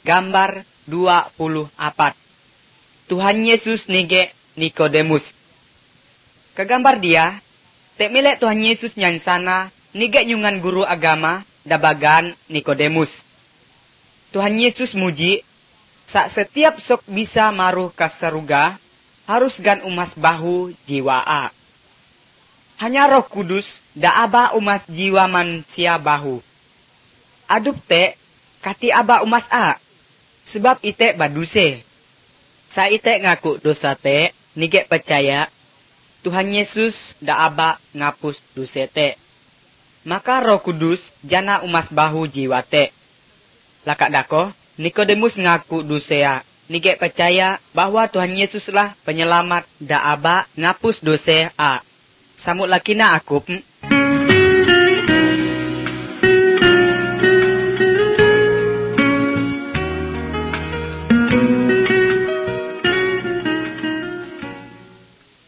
Gambar 24. Tuhan Yesus nige Nikodemus. Kegambar dia, tek milik Tuhan Yesus nyansana nige nyungan guru agama dabagan Nikodemus. Tuhan Yesus muji, sak setiap sok bisa maruh ke seruga, harus gan umas bahu jiwa a. Hanya Roh Kudus da aba umas jiwa manusia bahu. Adup te, kati aba umas a, sebab ite baduse. Sa ite ngaku dosa te, nige percaya, Tuhan Yesus da aba ngapus dosa te. Maka Roh Kudus jana umas bahu jiwa te. Lakak dako, Nikodemus ngaku dosa, nige percaya bahwa Tuhan Yesuslah penyelamat da aba ngapus dosa a. Samut lakina akup.